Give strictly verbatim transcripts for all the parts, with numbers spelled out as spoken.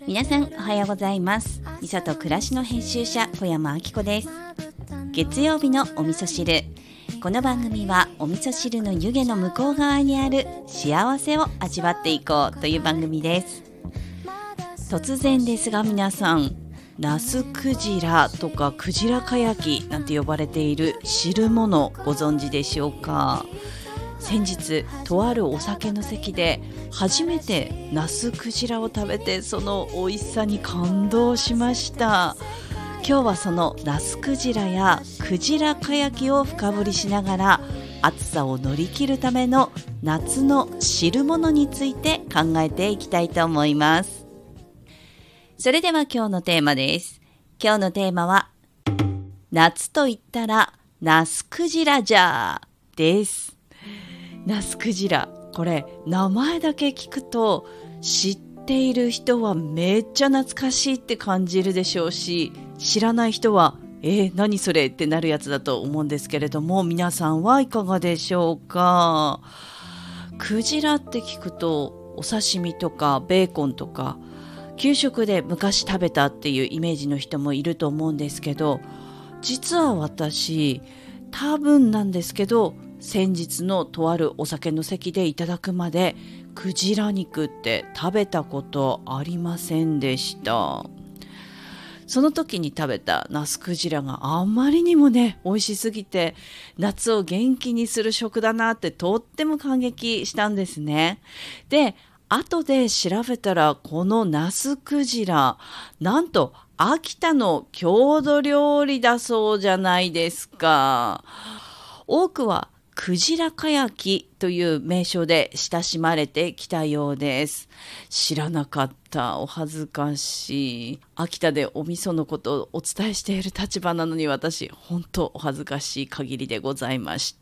皆さんおはようございます。みそと暮らしの編集者小山明子です。月曜日のお味噌汁。この番組はお味噌汁の湯気の向こう側にある幸せを味わっていこうという番組です。突然ですが皆さん、ナスクジラとかクジラか焼きなんて呼ばれている汁物ご存知でしょうか。先日とあるお酒の席で初めてナスクジラを食べて、その美味しさに感動しました。今日はそのナスクジラやクジラか焼きを深掘りしながら、暑さを乗り切るための夏の汁物について考えていきたいと思います。それでは今日のテーマです。今日のテーマは夏と言ったらナスクジラじゃです。ナスクジラ、これ名前だけ聞くと知っている人はめっちゃ懐かしいって感じるでしょうし、知らない人はえー、何それってなるやつだと思うんですけれども、皆さんはいかがでしょうか。クジラって聞くとお刺身とかベーコンとか給食で昔食べたっていうイメージの人もいると思うんですけど、実は私多分なんですけど、先日のとあるお酒の席でいただくまでクジラ肉って食べたことありませんでした。その時に食べたナスクジラがあまりにもね美味しすぎて、夏を元気にする食だなってとっても感激したんですね。で、後で調べたら、このナスクジラ、なんと秋田の郷土料理だそうじゃないですか。多くはクジラか焼きという名称で親しまれてきたようです。知らなかった。お恥ずかしい。秋田でお味噌のことをお伝えしている立場なのに、私本当お恥ずかしい限りでございました。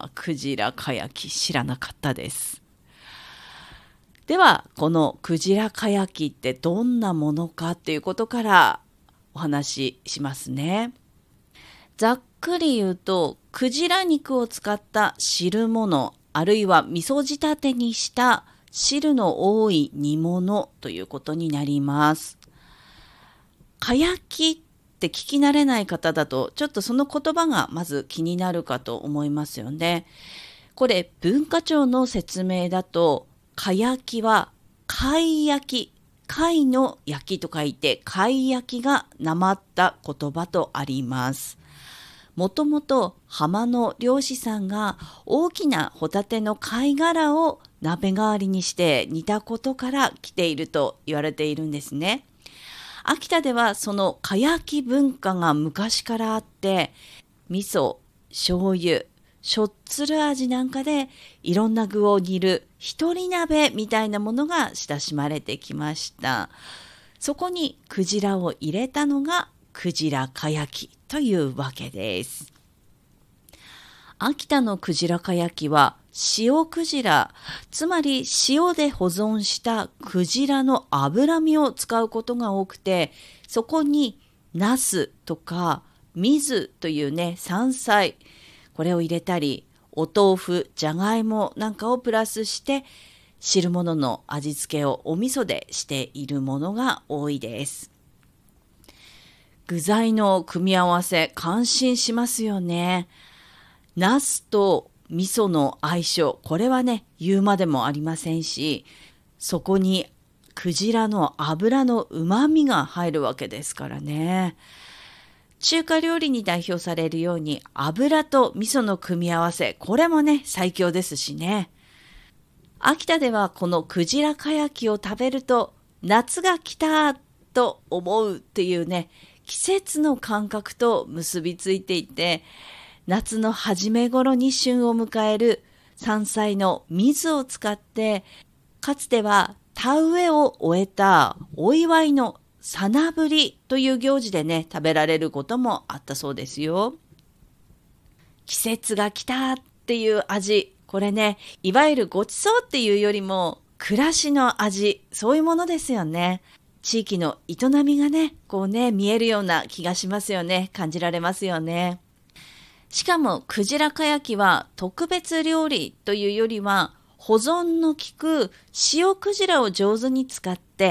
クジラか焼き知らなかったです。ではこのクジラか焼きってどんなものかっていうことからお話ししますね。ざっくり言うと、クジラ肉を使った汁物、あるいは味噌仕立てにした汁の多い煮物ということになります。か焼きって聞き慣れない方だと、ちょっとその言葉がまず気になるかと思いますよね。これ文化庁の説明だと、か焼きは貝焼き、貝の焼きと書いて貝焼きがなまった言葉とあります。もともと浜の漁師さんが大きなホタテの貝殻を鍋代わりにして煮たことから来ていると言われているんですね。秋田ではそのか焼き文化が昔からあって、味噌、醤油、しょっつる味なんかでいろんな具を煮る一人鍋みたいなものが親しまれてきました。そこにクジラを入れたのがクジラか焼きというわけです。秋田のクジラか焼きは塩クジラ、つまり塩で保存したクジラの脂身を使うことが多くて、そこにナスとか水というね山菜、これを入れたり、お豆腐、じゃがいもなんかをプラスして汁物の味付けをお味噌でしているものが多いです。具材の組み合わせ、感心しますよね。ナスと味噌の相性、これはね言うまでもありませんし、そこにクジラの脂のうまみが入るわけですからね。中華料理に代表されるように油と味噌の組み合わせ、これもね最強ですしね。秋田ではこのクジラか焼きを食べると夏が来たと思うっていうね、季節の感覚と結びついていて、夏の初め頃に旬を迎える山菜の水を使って、かつては田植えを終えたお祝いのさなぶりという行事でね食べられることもあったそうですよ。季節が来たっていう味、これねいわゆるごちそうっていうよりも暮らしの味、そういうものですよね。地域の営みがねこうね見えるような気がしますよね。感じられますよね。しかもクジラか焼きは特別料理というよりは、保存の効く塩クジラを上手に使って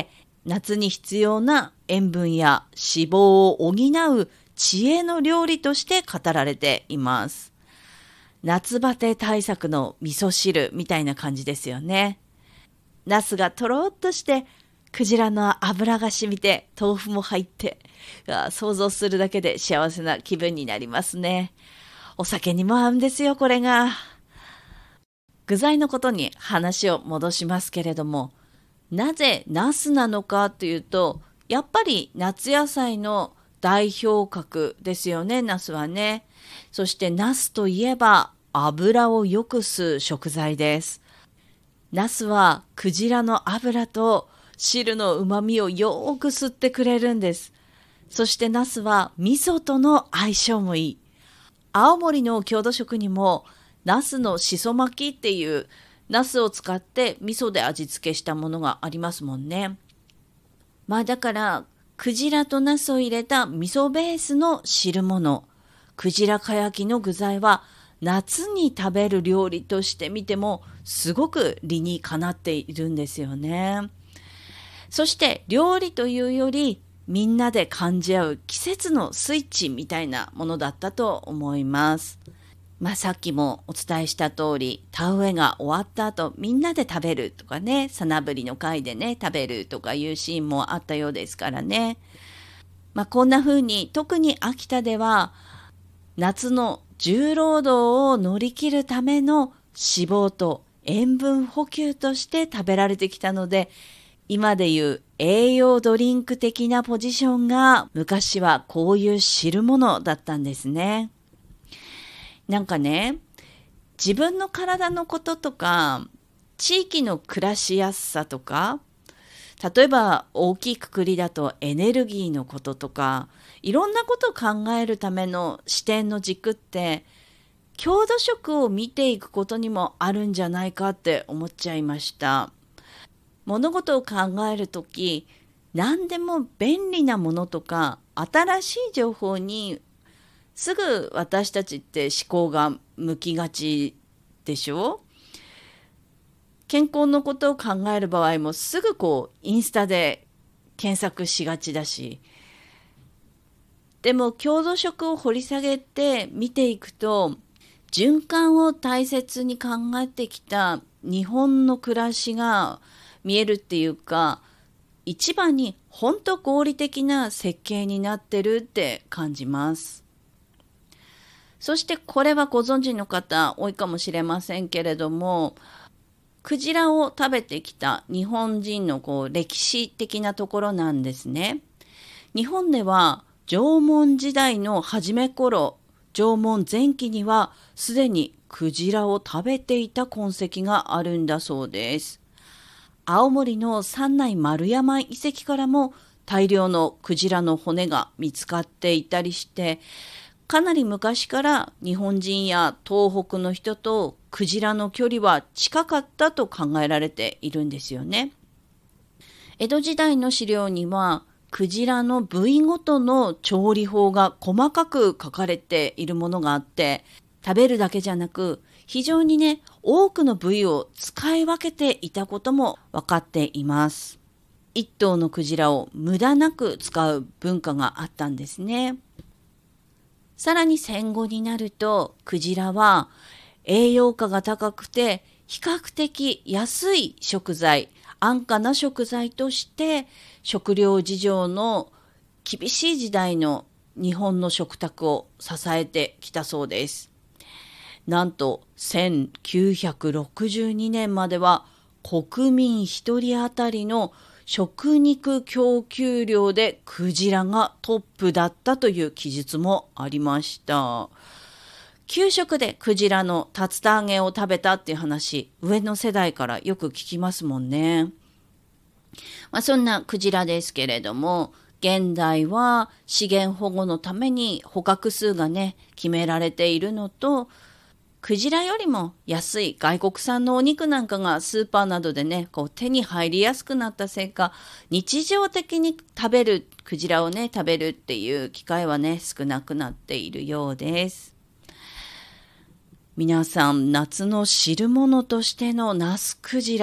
夏に必要な塩分や脂肪を補う知恵の料理として語られています。夏バテ対策の味噌汁みたいな感じですよね。ナスがとろっとして、クジラの脂が染みて、豆腐も入って、想像するだけで幸せな気分になりますね。お酒にも合うんですよ、これが。具材のことに話を戻しますけれども、なぜナスなのかというと、やっぱり夏野菜の代表格ですよね、ナスはね。そしてナスといえば油をよく吸う食材です。ナスはクジラの油と汁の旨味をよく吸ってくれるんです。そしてナスは味噌との相性もいい。青森の郷土食にもナスのしそ巻きっていうナスを使って味噌で味付けしたものがありますもんね。まあだからクジラとナスを入れた味噌ベースの汁物、クジラかやきの具材は夏に食べる料理として見てもすごく理にかなっているんですよね。そして料理というよりみんなで感じ合う季節のスイッチみたいなものだったと思います。まあさっきもお伝えした通り、田植えが終わった後みんなで食べるとかね、さなぶりの会でね食べるとかいうシーンもあったようですからね。まあこんな風に特に秋田では夏の重労働を乗り切るための脂肪と塩分補給として食べられてきたので、今でいう栄養ドリンク的なポジションが昔はこういう汁物だったんですね。なんかね、自分の体のこととか、地域の暮らしやすさとか、例えば大きいくくりだとエネルギーのこととか、いろんなことを考えるための視点の軸って、郷土食を見ていくことにもあるんじゃないかって思っちゃいました。物事を考えるとき、何でも便利なものとか、新しい情報にすぐ私たちって思考が向きがちでしょ？健康のことを考える場合もすぐこうインスタで検索しがちだし、でも郷土食を掘り下げて見ていくと、循環を大切に考えてきた日本の暮らしが見えるっていうか、一番に本当合理的な設計になってるって感じます。そしてこれはご存知の方多いかもしれませんけれども、クジラを食べてきた日本人のこう歴史的なところなんですね。日本では縄文時代の初め頃、縄文前期にはすでにクジラを食べていた痕跡があるんだそうです。青森の三内丸山遺跡からも大量のクジラの骨が見つかっていたりして、かなり昔から日本人や東北の人とクジラの距離は近かったと考えられているんですよね。江戸時代の資料にはクジラの部位ごとの調理法が細かく書かれているものがあって、食べるだけじゃなく非常にね多くの部位を使い分けていたことも分かっています。一頭のクジラを無駄なく使う文化があったんですね。さらに戦後になるとクジラは栄養価が高くて比較的安い食材、安価な食材として食料事情の厳しい時代の日本の食卓を支えてきたそうです。なんとせんきゅうひゃくろくじゅうにねんまでは国民ひとり当たりの食肉供給量でクジラがトップだったという記述もありました。給食でクジラの竜田揚げを食べたっていう話、上の世代からよく聞きますもんね。まあ、そんなクジラですけれども、現在は資源保護のために捕獲数がね決められているのと、クジラよりも安い外国産のお肉なんかがスーパーなどでねこう手に入りやすくなったせいか、日常的に食べるクジラをね食べるっていう機会はね少なくなっているようです。皆さん夏の汁物としてのナスクジラ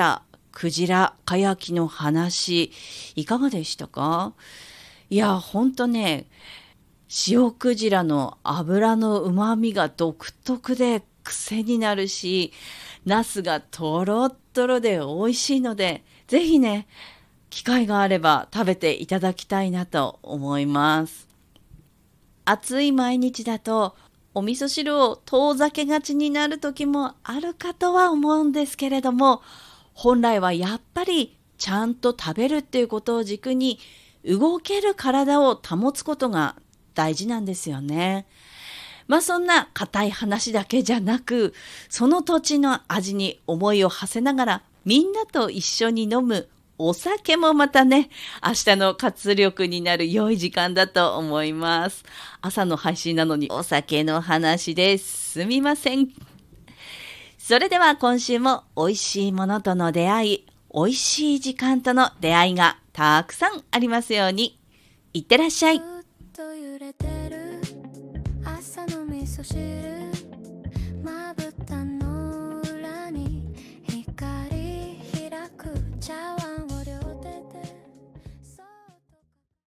クジラかやきの話いかがでしたか？いやほんとね、塩クジラの脂のうまみが独特で癖になるし、ナスがとろっとろで美味しいので、ぜひね機会があれば食べていただきたいなと思います。暑い毎日だとお味噌汁を遠ざけがちになる時もあるかとは思うんですけれども、本来はやっぱりちゃんと食べるっていうことを軸に動ける体を保つことが大事なんですよね。まあそんな固い話だけじゃなく、その土地の味に思いを馳せながらみんなと一緒に飲むお酒もまたね、明日の活力になる良い時間だと思います。朝の配信なのにお酒の話です。すみません。それでは今週も美味しいものとの出会い、美味しい時間との出会いがたくさんありますように。いってらっしゃい。 ずっと揺れてる朝の味噌汁